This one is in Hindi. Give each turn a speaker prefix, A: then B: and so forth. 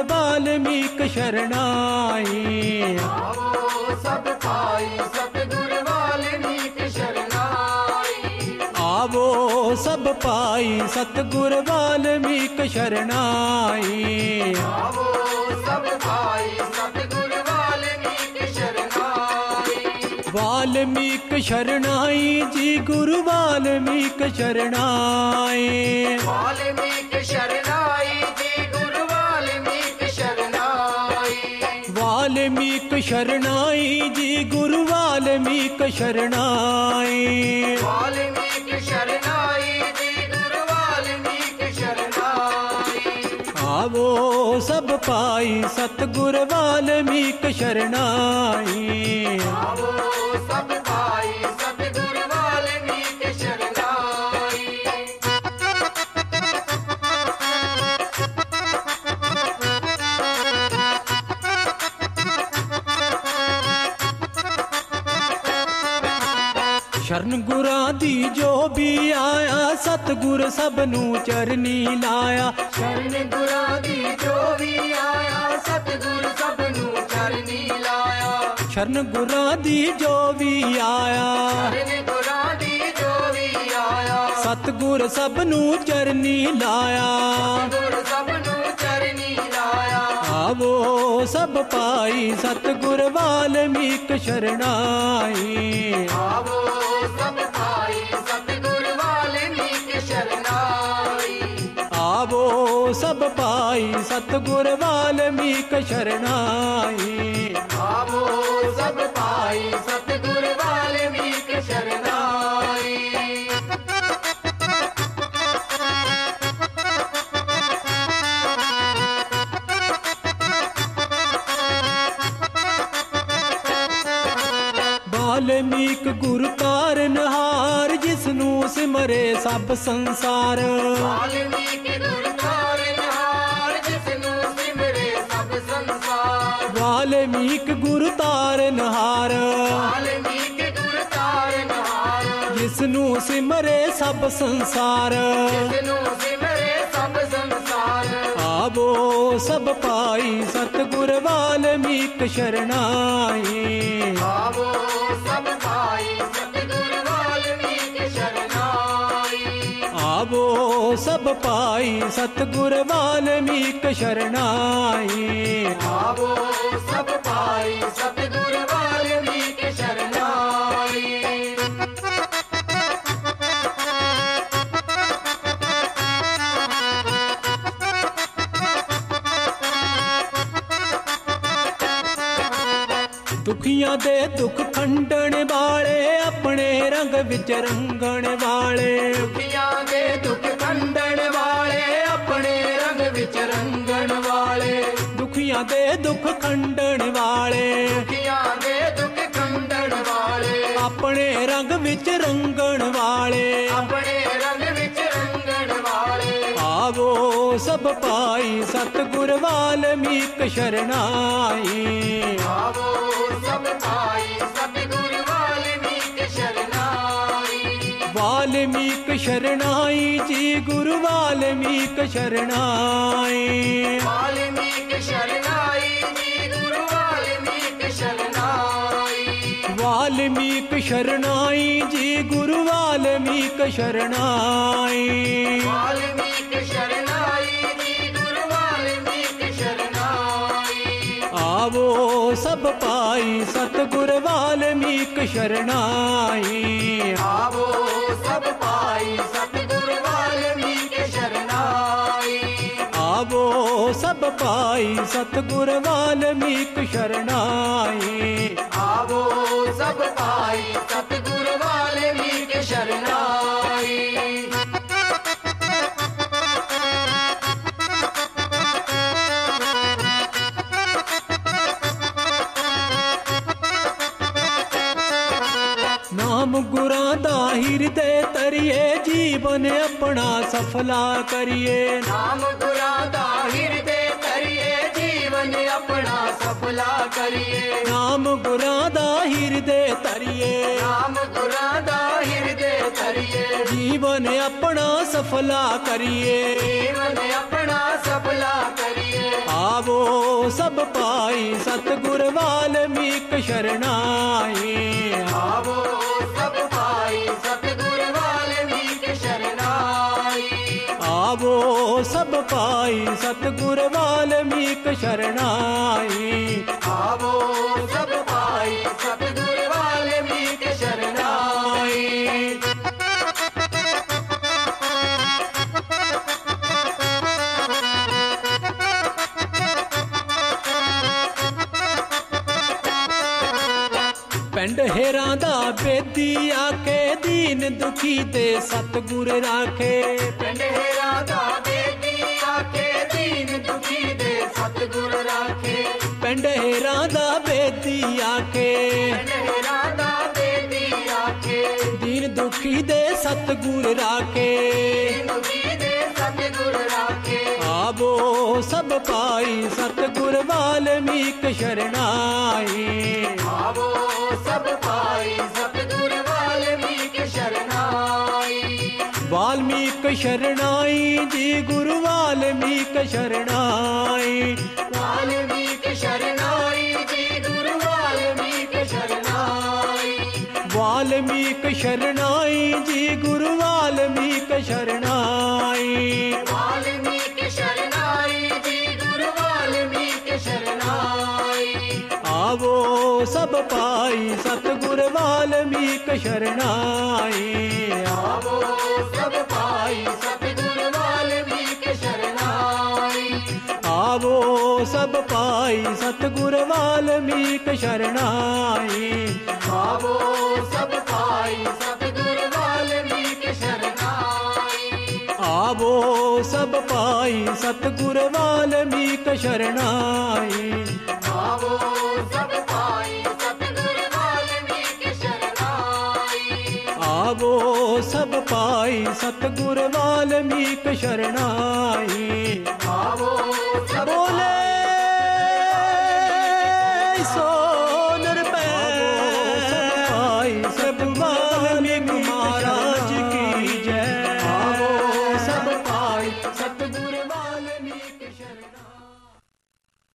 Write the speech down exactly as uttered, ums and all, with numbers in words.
A: वाल्मीक शरणाई।
B: आवो सब पाई सतगुर वाल्मीक शरणाई।
A: आवो सब पाई सतगुर वाल्मीक शरणाई।
B: आवो सब पाई सतगुर वाल्मीक शरणाई।
A: वाल्मीक शरणाई जी गुरु वाल्मीक शरणाई।
B: वाल्मीक शरणाई जी गुरु वाल्मीक शरणाई।
A: वाल्मीक शरणाई जी गुरु वाल्मीक शरणाई।
B: वाल्मीक शरणाई जी गुरु वाल्मीक शरणाई।
A: आवो सब पाई सतगुर वाल्मीक शरणाई।
B: आवो सब पाई सतगुर वाल्मीक शरणाई।
A: शरण गुरां दी जो भी आया सतगुर सबनू चरनी लाया।
B: शरण गुरां दी जो भी आया सतगुर सबनू चरनी लाया।
A: शरण गुरां दी जो भी आया
B: शरण गुरां दी जो भी आया
A: सतगुर सबनू चरनी लाया।
B: सतगुर सबनू चरनी लाया।
A: आवो सब पाई सतगुर वाल्मीक शरणाई।
B: आवो सब पाई सतगुर वाल्मीक शरणाई।
A: आवो सब पाई सतगुर वाल्मीक शरणाई।
B: आवो सब पाई सतगुर वाल्मीक शरणाई।
A: वाल्मीक गुरु तारनहार जिसनू सिमरे सब संसार।
B: वाल्मीक गुरु तारनहार जिसनू सिमरे सब संसार।
A: वाल्मीक गुरु तारनहार
B: वाल्मीक गुरु तारनहार
A: जिसनू सिमरे सब संसार।
B: जिसनू सिमरे सब संसार।
A: आवो सब पाई सतगुर वाल्मीक शरणाई।
B: आवो सब पाई सतगुर वाल्मीक शरणाई।
A: आवो सब पाई सतगुर वाल्मीक शरणाई।
B: आवो सब पाई सतगुर वाल्मीक शरणाई।
A: दुखियां दे दुख खंडन वाले अपने रंग विच रंगण वाले।
B: दुखियां दे दुख खंडन वाले अपने रंग विच रंगण वाले।
A: दुखियां दे दुख खंडन वाले
B: दुखियां दे दुख खंडन वाले।
A: अपने रंग विच रंगण वाले।
B: अपने रंग विच रंगण वाले।
A: आवो सब पाई सतगुर वाल्मीक शरणाई।
B: आवो सब पाई सतगुर वाल्मीक शरणाई।
A: वाल्मीक शरणाई जी गुरु वाल्मीक शरणाई।
B: वाल्मीक शरणाई जी गुरु वाल्मीक शरणाई।
A: वाल्मीक शरणाई जी गुरु वाल्मीक शरणाई।
B: वाल्मीक शरणाई जी गुरु वाल्मीक शरणाई।
A: आवो सब पाई सतगुर वाल्मीक शरणाई।
B: आवो सब पाई सतगुर वाल्मीक शरणाई।
A: आवो सब पाई सतगुर वाल्मीक शरणाई।
B: आवो सब पाई सतगुर वाल्मीक शरणाई।
A: नाम गुरां दा हिरदे तरिए जीवन अपना सफला करिए।
B: नाम गुरां दा हिरदे तरिए जीवन अपना सफला करिए।
A: नाम गुरां दा हिरदे तरिए
B: नाम गुरां दा हिरदे तरिए
A: जीवन अपना सफला करिए।
B: जीवन अपना सफला करिए।
A: आ आवो सब पाई सतगुर वाल्मीक शरणाई।
B: आवो सब पाई सतगुर वाल्मीक शरणाई।
A: आवो सब पाई सतगुर वाल्मीक शरणाई।
B: आवो सब पाई सतगुर वाल्मीक शरणाई।
A: पिंड हेरां दा बेदी आके दीन दुखी दे सतगुर राखे।
B: पिंड हेरां दा बेदी आके दीन दुखी दे सतगुर राखे।
A: पिंड हेरां दा बेदी आके
B: पिंड हेरां दा बेदी आके
A: दीन दुखी दे सतगुर राखे।
B: दीन दुखी दे सतगुर राखे।
A: आवो सब पाई सतगुर वाल्मीक शरणाई।
B: आवो सब पाई सतगुर वाल्मीक शरणाई।
A: वाल्मीक शरणाई जी गुरु वाल्मीक शरणाई।
B: वाल्मीक शरणाई जी गुरु वाल्मीक शरणाई।
A: वाल्मीक शरणाई जी गुरु वाल्मीक शरणाई।
B: वाल्मीक शरणाई जी गुरु वाल्मीक शरणाई।
A: आवो सब पाई सतगुर वाल्मीक शरणाई।
B: आवो सब पाई सतगुर वाल्मीक शरणाई।
A: आवो सब पाई सतगुर वाल्मीक शरणाई।
B: आवो सब पाई सतगुर वाल्मीक शरणाई।
A: आवो सब पाई सतगुर वाल्मीक शरणाई।
B: आवो सब पाई सतगुर वाल्मीक शरणाई।
A: आवो सब पाई सतगुर वाल्मीक शरणाई।
B: आवो सब
A: बोले